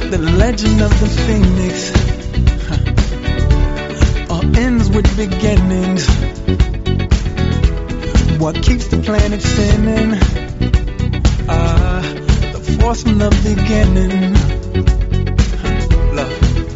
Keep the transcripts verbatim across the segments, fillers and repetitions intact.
The legend of the phoenix huh. all ends with beginnings. What keeps the planet spinning? Ah, the force from the beginning. Huh. Love.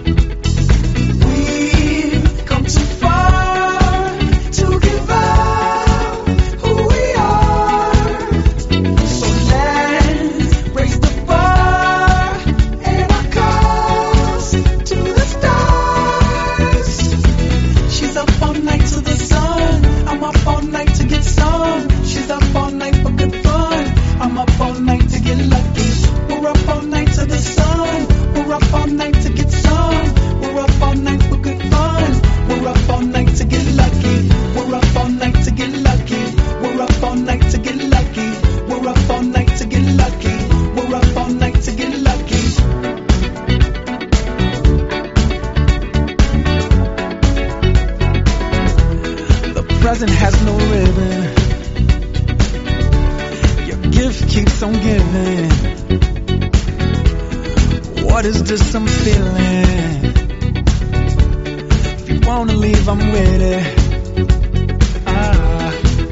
We've come too far to give up who we are. So let's raise the bar and our cause to the stars. She's up all night to the sun. I'm up all night to get some. She's up all night for good fun. I'm up all night to get lucky. We're up all night to the sun. We're up all night to get some. We're up all night for good fun. We're up all night to get lucky. We're up all night to get lucky. We're up all night to get lucky. We're up all night to get lucky. We're up all night to get lucky. The present has no ribbon. Your gift keeps on giving. What is this I'm feeling? If you wanna leave, I'm with it. Ah.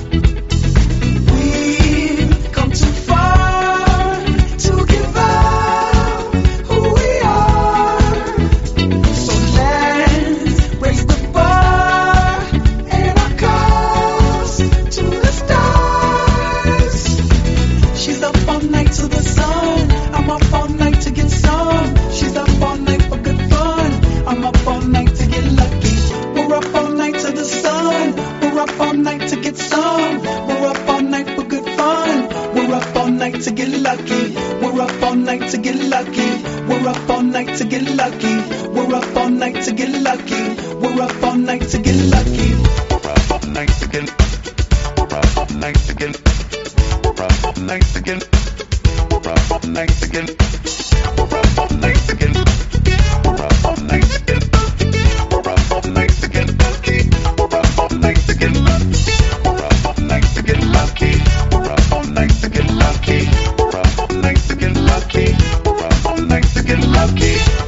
We've come too far to give up who we are. So let's raise the bar and our cause to the stars. She's up all night to the sun. I'm up all night to get some. She's up all night for good fun. I'm up all night to get lucky. We're up all night to the sun. We're up all night to get some. We're up all night for good fun. We're up all night to get lucky. We're up all night to get lucky. We're up all night to get lucky. We're up all night to get lucky. We're up all night to get lucky. We're up all night to get. We're up all night to get. We're up all night to get. We're up all night to get. We're up all night to get. We're up all night to get. We're up all night to get lucky. We're up all night to get lucky. We're up all night to get lucky. We're up all night to get lucky. We're up all night to get lucky. We're up all night to get lucky.